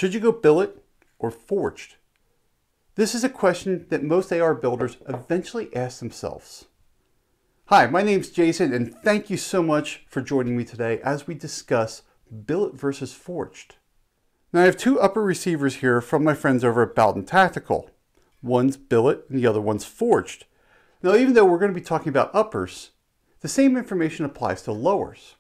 Should you go billet or forged? This is a question that most AR builders eventually ask themselves. Hi, my name's Jason, and thank you so much for joining me today as we discuss billet versus forged. Now I have two upper receivers here from my friends over at Bowden Tactical. One's billet and the other one's forged. Now even though we're going to be talking about uppers, the same information applies to lowers.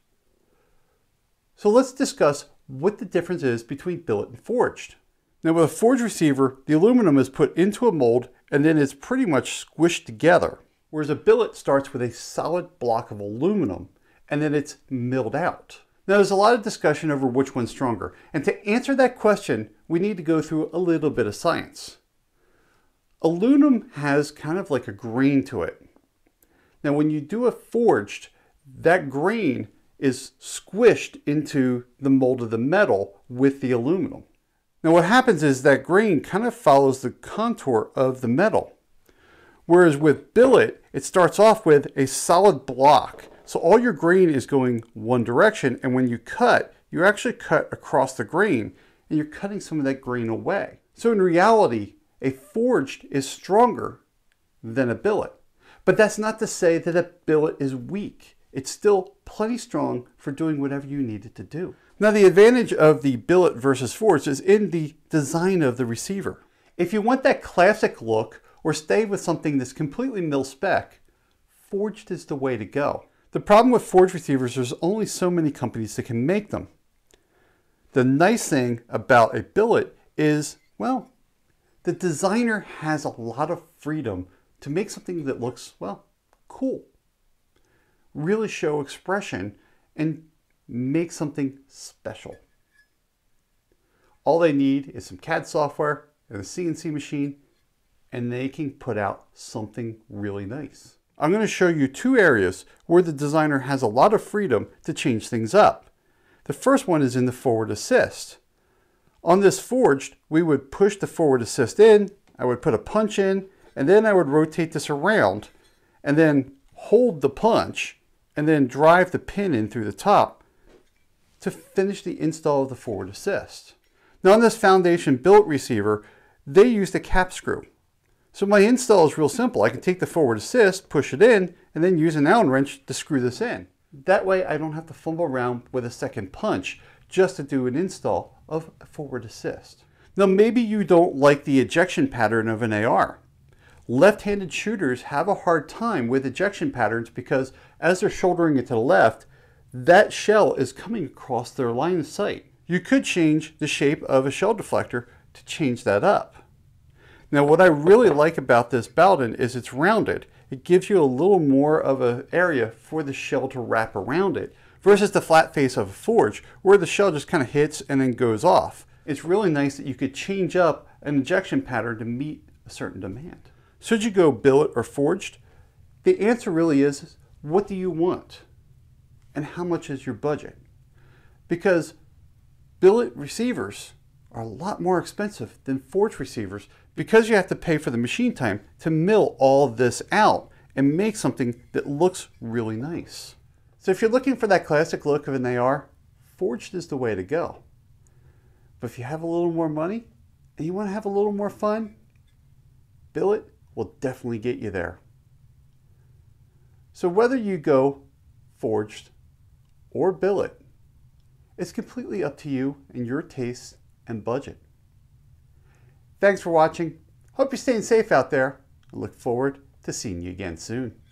So let's discuss what the difference is between billet and forged. Now with a forged receiver, the aluminum is put into a mold and then it's pretty much squished together. Whereas a billet starts with a solid block of aluminum and then it's milled out. Now there's a lot of discussion over which one's stronger. And to answer that question, we need to go through a little bit of science. Aluminum has kind of like a grain to it. Now when you do a forged, that grain is squished into the mold of the metal with the aluminum. Now what happens is that grain kind of follows the contour of the metal. Whereas with billet, it starts off with a solid block. So all your grain is going one direction, and when you cut, you actually cut across the grain and you're cutting some of that grain away. So in reality, a forged is stronger than a billet. But that's not to say that a billet is weak. It's still plenty strong for doing whatever you need it to do. Now the advantage of the billet versus forged is in the design of the receiver. If you want that classic look or stay with something that's completely mil-spec, forged is the way to go. The problem with forged receivers, there's only so many companies that can make them. The nice thing about a billet is, well, the designer has a lot of freedom to make something that looks, well, cool. Really show expression and make something special. All they need is some CAD software and a CNC machine, and they can put out something really nice. I'm going to show you two areas where the designer has a lot of freedom to change things up. The first one is in the forward assist. On this forged, we would push the forward assist in, I would put a punch in, and then I would rotate this around and then hold the punch and then drive the pin in through the top to finish the install of the forward assist. Now on this foundation billet receiver, they used a cap screw. So my install is real simple. I can take the forward assist, push it in, and then use an Allen wrench to screw this in. That way I don't have to fumble around with a second punch just to do an install of a forward assist. Now maybe you don't like the ejection pattern of an AR. Left-handed shooters have a hard time with ejection patterns because as they're shouldering it to the left, that shell is coming across their line of sight. You could change the shape of a shell deflector to change that up. Now what I really like about this Bowden is it's rounded. It gives you a little more of an area for the shell to wrap around it versus the flat face of a forge where the shell just kind of hits and then goes off. It's really nice that you could change up an ejection pattern to meet a certain demand. Should you go billet or forged? The answer really is, what do you want? And how much is your budget? Because billet receivers are a lot more expensive than forged receivers because you have to pay for the machine time to mill all this out and make something that looks really nice. So if you're looking for that classic look of an AR, forged is the way to go. But if you have a little more money and you want to have a little more fun, billet will definitely get you there. So whether you go forged or billet, it's completely up to you and your taste and budget. Thanks for watching. Hope you're staying safe out there. I look forward to seeing you again soon.